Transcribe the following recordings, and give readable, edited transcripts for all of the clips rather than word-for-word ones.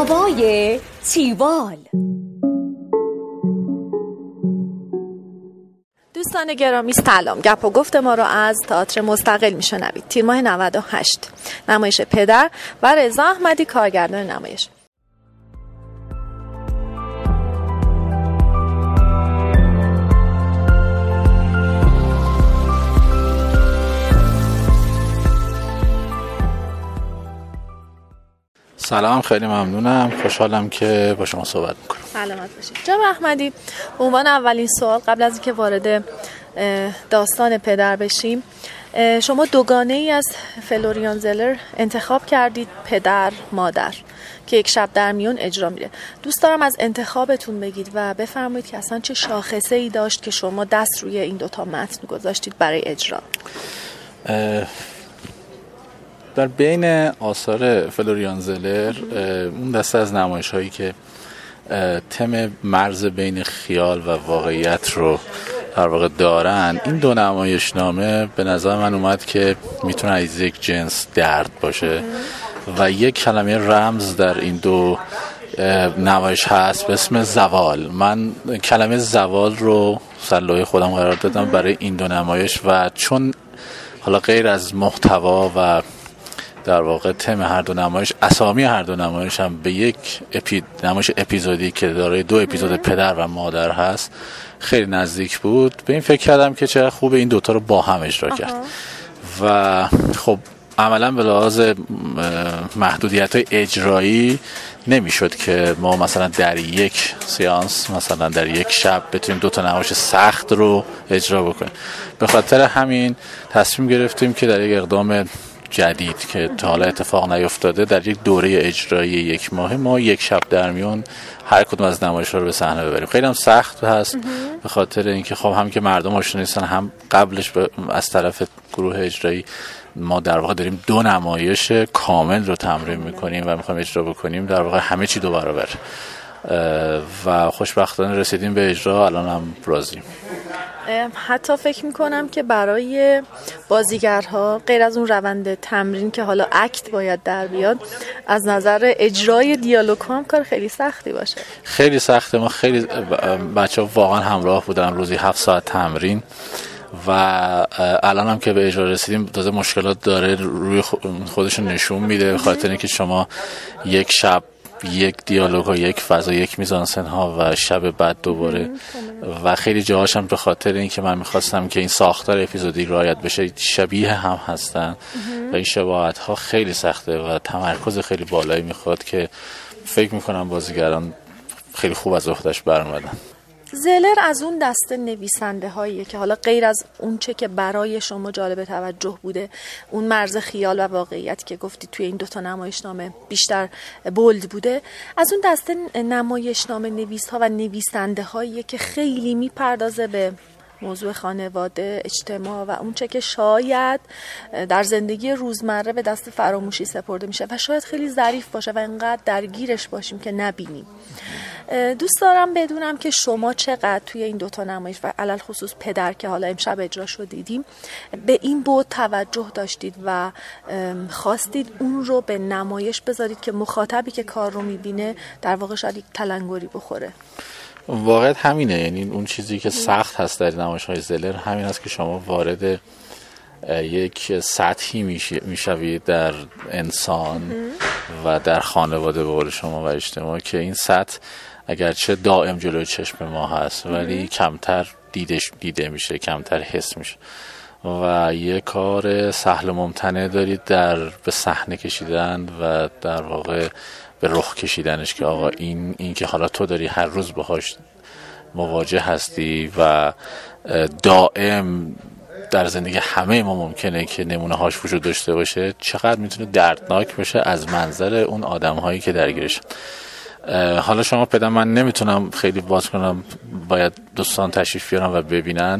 هوای تیوال. دوستان گرامی سلام. گپ و گفت ما را از تئاتر مستقل میشنوید. تیر ماه 98 نمایش پدر و رضا احمدی کارگردان نمایش. سلام، خیلی ممنونم، خوشحالم که با شما صحبت میکنم. سلامت باشید. جناب احمدی، به عنوان اولین سوال قبل از اینکه وارد داستان پدر بشیم، شما دوگانه ای از فلوریان زلر انتخاب کردید، پدر مادر، که یک شب در میون اجرا میره. دوست دارم از انتخابتون بگید و بفرمایید که اصلا چه شاخصه ای داشت که شما دست روی این دوتا متن گذاشتید برای اجرا. در بین آثار فلوریان زلر اون دسته از نمایش هایی که تم مرز بین خیال و واقعیت رو در واقع دارن، این دو نمایشنامه به نظر من اومد که میتونه از یک جنس درد باشه و یک کلمه رمز در این دو نمایش هست به اسم زوال. من کلمه زوال رو سر خودم قرار دادم برای این دو نمایش و چون حالا غیر از محتوا و در واقع تم هر دو نمایش، اسامی هر دو نمایش هم به یک نمایش اپیزودی که دارای دو اپیزود پدر و مادر هست خیلی نزدیک بود. به این فکر کردم که چقدر خوبه این دوتا رو با هم اجرا کرد و خب عملا به لحاظ محدودیت‌های اجرایی نمیشد که ما مثلا در یک سیانس، مثلا در یک شب بتونیم دوتا نمایش سخت رو اجرا بکنیم. به خاطر همین تصمیم گرفتیم که در یک اقدام جدید که تا حالا اتفاق نیفتاده، در یک دوره اجرایی یک ماه ما یک شب در میون هر کدوم از نمایش‌ها رو به صحنه ببریم. خیلی هم سخت هست به خاطر اینکه خب هم که مردم آشنا نیستن، هم قبلش از طرف گروه اجرایی ما در واقع داریم دو نمایش کامل رو تمرین میکنیم و میخوایم اجرا بکنیم، در واقع همه چی دو برابر و خوشبختانه رسیدیم به اجرا. الان هم راضیم. حتی فکر میکنم که برای بازیگرها غیر از اون روند تمرین که حالا اکت باید در بیاد، از نظر اجرای دیالوگ هم کار خیلی سختی باشه. خیلی سخته. ما خیلی بچه‌ها واقعا همراه بودن، روزی 7 ساعت تمرین و الان هم که به اجرا رسیدیم تازه مشکلات داره روی خودشون نشون میده، به خاطر اینکه شما یک شب یک دیالوگ ها، یک فضا، یک میزانسن ها و شب بعد دوباره و خیلی جاهاش هم به خاطر اینکه من میخواستم که این ساختار اپیزودی رعایت بشه شبیه هم هستن و این شباهت ها خیلی سخته و تمرکز خیلی بالایی میخواد که فکر میکنم بازیگران خیلی خوب از عهده‌اش برآمدن. زلر از اون دسته نویسنده هاییه که حالا غیر از اون چه که برای شما جالب توجه بوده، اون مرز خیال و واقعیت که گفتید توی این دوتا نمایشنامه بیشتر بولد بوده، از اون دسته نمایشنامه نویس ها و نویسنده هاییه که خیلی میپردازه به موضوع خانواده، اجتماع و اون چه که شاید در زندگی روزمره به دست فراموشی سپرده میشه و شاید خیلی ظریف باشه و انقدر درگیرش باشیم که نبینیم. دوست دارم بدونم که شما چقدر توی این دوتا نمایش و علل خصوص پدر که حالا امشب اجرا شد دیدیم به این بود توجه داشتید و خواستید اون رو به نمایش بذارید که مخاطبی که کار رو میبینه در واقع شاید یک تلنگری بخوره. واقعیت همینه، یعنی اون چیزی که سخت هست در نمایش‌های زلر همین است که شما وارد یک سطحی میشوید در انسان و در خانواده به قول شما و اجتماع که این سطح اگرچه دائم جلوی چشم ما هست ولی کمتر دیده میشه، کمتر حس میشه و یه کار سهل و ممتنع دارید در به صحنه کشیدن و در واقع به رخ کشیدنش که آقا این که حالا تو داری هر روز باهاش مواجه هستی و دائم در زندگی همه ما ممکنه که نمونه هاش وجود داشته باشه، چقدر میتونه دردناک باشه از منظر اون آدم هایی که درگیرش. حالا شما پدر من نمیتونم خیلی باز کنم، باید دوستان تشریف بیارن و ببینن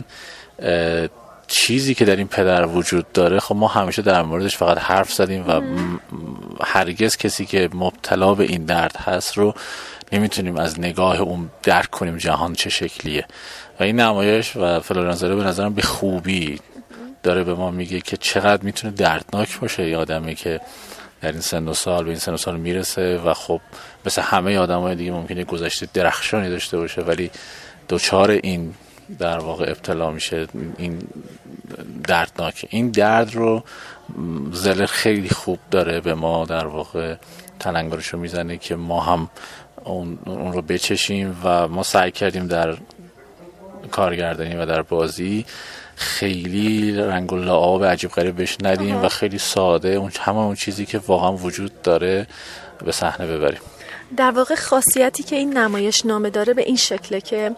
چیزی که در این پدر وجود داره. خب ما همیشه در موردش فقط حرف زدیم و هرگز کسی که مبتلا به این درد هست رو نمیتونیم از نگاه اون درک کنیم جهان چه شکلیه و این نمایش و فلوریان زلر به نظرم به خوبی داره به ما میگه که چقدر میتونه دردناک باشه یه آدمی که در این سن و سال به این سن و سال میرسه و خب مثل همه آدمای دیگه ممکنه گذشته درخشانی داشته باشه ولی دوچار این در واقع ابتلا میشه. این دردناکه. این درد رو زلر خیلی خوب داره به ما در واقع تلنگرشو میزنه که ما هم اون رو بچشیم و ما سعی کردیم در کارگردانی و در بازی خیلی رنگ و لعاب عجیب غریب بهش ندیم و خیلی ساده اون چیزی که واقعا وجود داره به صحنه ببریم. در واقع خاصیتی که این نمایش نامه داره به این شکله که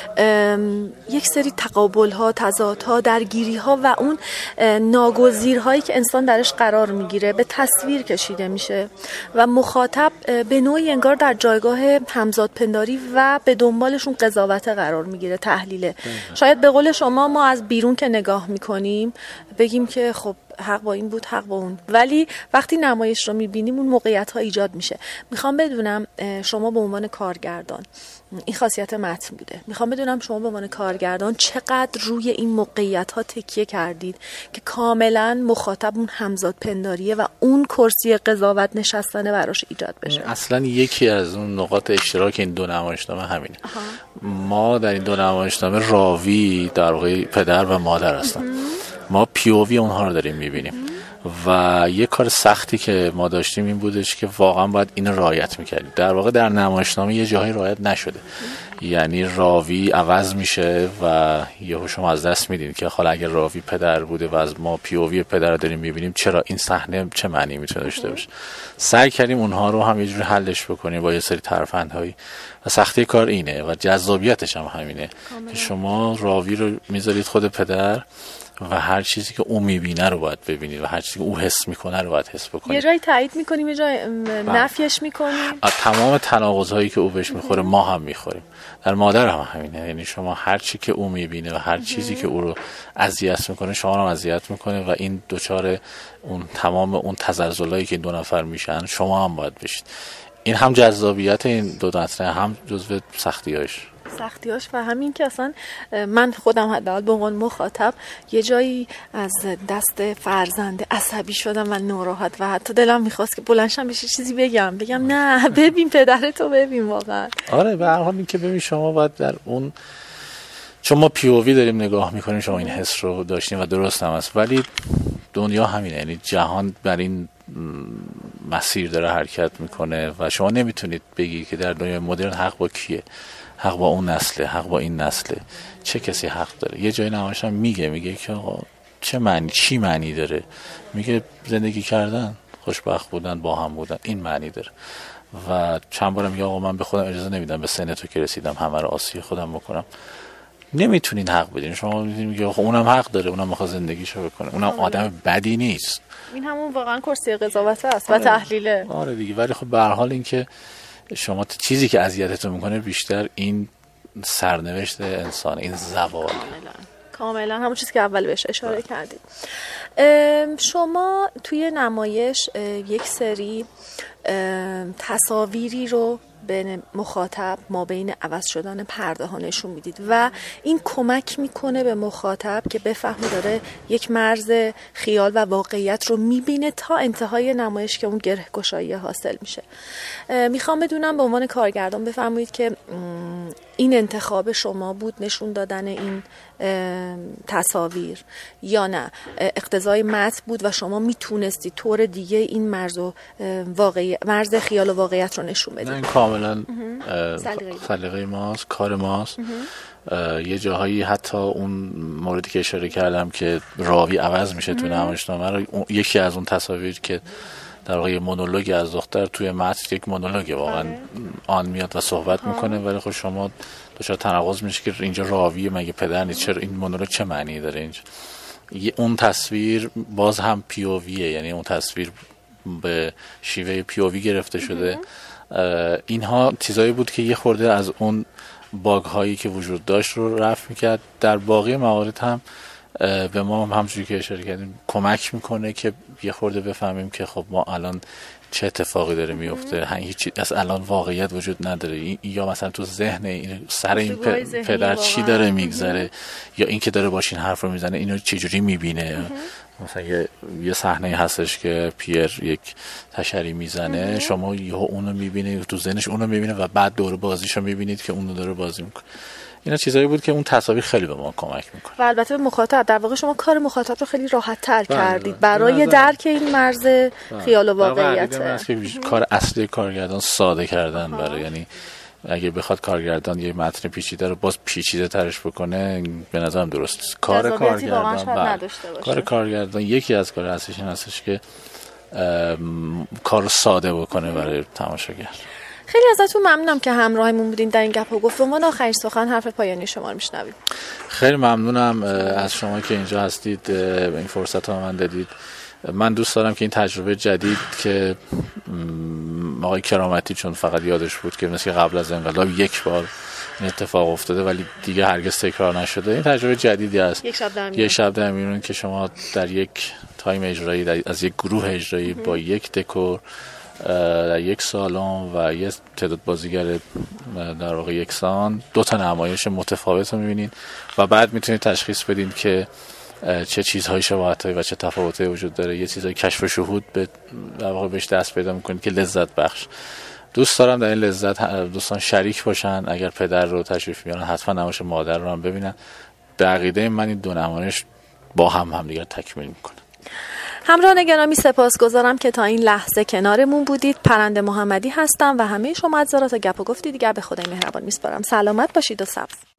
یک سری تقابل‌ها، تضادها، درگیری‌ها و اون ناگزیرهایی که انسان درش قرار میگیره به تصویر کشیده میشه و مخاطب به نوعی انگار در جایگاه همزادپنداری و به دنبالشون قضاوت قرار میگیره، تحلیله. شاید به قول شما ما از بیرون که نگاه میکنیم بگیم که خب حق با این بود، حق با اون، ولی وقتی نمایش رو میبینیم اون موقعیت ها ایجاد میشه. میخوام بدونم شما به عنوان کارگردان، این خاصیت متن بوده، میخوام بدونم شما به عنوان کارگردان چقدر روی این موقعیت ها تکیه کردید که کاملا مخاطب اون همزاد پنداریه و اون کرسی قضاوت نشستنه براش ایجاد بشه. اصلا یکی از اون نقاط اشتراک این دو نمایشنامه همینه. ما در این دو نمایشنامه راوی در واقع پدر و مادر هستن. ما پیووی اونها رو داریم میبینیم و یه کار سختی که ما داشتیم این بودش که واقعا باید این رعایت میکردیم. در واقع در نمایشنامه یه جایی رعایت نشده، یعنی راوی عوض میشه و یهو شما از دست میدین که حالا اگر راوی پدر بوده و از ما پیووی پدر رو داریم میبینیم چرا این صحنه چه معنی میتونه داشته باشه. سعی کردیم اونها رو هم یه جوری حلش بکنیم با یه سری ترفندهایی و سختی کار اینه و جذابیتش هم همینه که شما راوی رو میذارید خود پدر و هر چیزی که او میبینه رو باید ببینید و هر چیزی که او حس میکنه رو باید حس بکنید. یه جایی تایید میکنیم، یه جایی نفیش میکنیم. تمام تناقض‌هایی که او بهش میخوره ما هم میخوریم. در مادر هم همینه، یعنی شما هر چی که او میبینه و هر چیزی که او رو اذیت میکنه شما رو هم اذیت میکنه و این دوچار اون تمام اون تزلزلایی که دو نفر میشن شما هم باید بشید. این هم جذابیت این دو متن، هم جزو سختیاش و همین که اصلا من خودم حداقل به عنوان مخاطب یه جایی از دست فرزند عصبی شدم و ناراحت و حتی دلم میخواست که بلندشم بشه چیزی بگم نه ببین پدرتو ببین واقعا. آره به هر حال این که ببین شما باید در اون، چون ما پیووی داریم نگاه میکنیم شما این حس رو داشتیم و درست هم است، ولی دنیا همینه، یعنی جهان بر این مسیر داره حرکت میکنه و شما نمیتونید بگی که در دنیای مدرن حق با کیه، حق با اون نسله، حق با این نسله، چه کسی حق داره. یه جای نمایش هم میگه که آقا چی معنی داره، میگه زندگی کردن، خوشبخت بودن، با هم بودن، این معنی داره. و چند بارم میگه آقا من به خودم اجازه نمیدم به سن تو که رسیدم همه رو آسی خودم بکنم. نمیتونین حق بدین. شما میگه آقا اونم حق داره، اونم میخواد زندگیشو بکنه، اونم آدم بدی نیست. این همون واقعا کرسی قضاوت است و تحلیله. آره دیگه. ولی خب به هر حال این که شما چیزی که اذیتتون میکنه بیشتر این سرنوشت انسان، این زوال. کاملا همون چیزی که اول بهش اشاره کردید. شما توی نمایش یک سری تصاویری رو به مخاطب ما بین عوض شدن پرده ها نشون میدید و این کمک میکنه به مخاطب که بفهمه داره یک مرز خیال و واقعیت رو میبینه تا انتهای نمایش که اون گره گشایی حاصل میشه. میخوام بدونم به عنوان کارگردان بفرمایید که این انتخاب شما بود نشون دادن این تصاویر یا نه اقتضای متن بود و شما میتونستید طور دیگه این مرز خیال و واقعیت رو نشون بدید؟ نه این کاملا سلیقه ماست، کار ماست. یه جاهایی حتی اون موردی که اشاره کردم که راوی عوض میشه تو نمایشنامه رو، یکی از اون تصاویر که در واقع مونولوگ از دختر توی متن یک مونولوگ واقعا آن میاد و صحبت میکنه، ولی خب شما دچار تناقض میشه که اینجا راوی مگه پدر نیست، چرا این مونولوگ چه معنی داره اینجا. اون تصویر باز هم پیوویه، یعنی اون تصویر به شیوه پیووی گرفته شده. اینها چیزایی بود که یه خورده از اون باگ هایی که وجود داشت رو رفع میکرد. در باقی موارد هم به ما همونجوری که اشاره کردیم کمک میکنه که یه خورده بفهمیم که خب ما الان چه اتفاقی داره میفته، هیچ از الان واقعیت وجود نداره، یا مثلا تو ذهن سر این پدر چی داره میگذره، یا این که داره باشین حرف رو میزنه اینو چجوری میبینه. مثلا یه صحنه هستش که پیر یک تشری میزنه، شما یهو اونو میبینید تو ذهنش اونو میبینه و بعد دور بازیشو میبینید که اونو داره بازی میکنه. اینا چیزایی بود که اون تصاویر خیلی به ما کمک میکنه. و البته به مخاطب، در واقع شما کار مخاطب رو خیلی راحت تر کردید برای درک این مرز خیال و واقعیت. کار اصلی کارگردان ساده کردن برای، یعنی اگه بخواد کارگردان یه متن پیچیده رو باز پیچیده ترش بکنه به نظرم درست. کار کارگردان یکی از کار اصلیش این هستش که کار ساده بکنه برای تماشاگر. خیلی ازتون ممنونم که همراهمون بودین در این گپ و گفت. به عنوان آخرین سخن حرف پایانی شما رو میشنویم. خیلی ممنونم از شما که اینجا هستید، این فرصت رو من دادید. من دوست دارم که این تجربه جدید که آقای کرامتی چون فقط یادش بود که مثل قبل از انقلاب یک بار این اتفاق افتاده ولی دیگه هرگز تکرار نشده، این تجربه جدیدی است. یک شب در میون که شما در یک تایم اجرایی از یک گروه اجرایی با یک دکور در یک سالن و یک تعداد بازیگر در واقع یکسان دو تا نمایش متفاوت رو می‌بینید و بعد میتونید تشخیص بدین که چه چیزهای شباهت‌هایی و چه تفاوت‌هایی وجود داره. یه چیزای کشف و شهود به در واقع بهش دست پیدا می‌کنید که لذت بخش. دوست دارم در این لذت دوستان شریک باشن. اگر پدر رو تشریف میارن حتما نمایش مادر رو هم ببینن. به عقیده من این دو نمایش با هم دیگر تکمیل می‌کنن. همراهان گرامی سپاسگزارم که تا این لحظه کنارمون بودید. پرنده محمدی هستم و همه شما از تا گپ و گفتی دیگر به خدای مهربان میسپارم. سلامت باشید و سبز.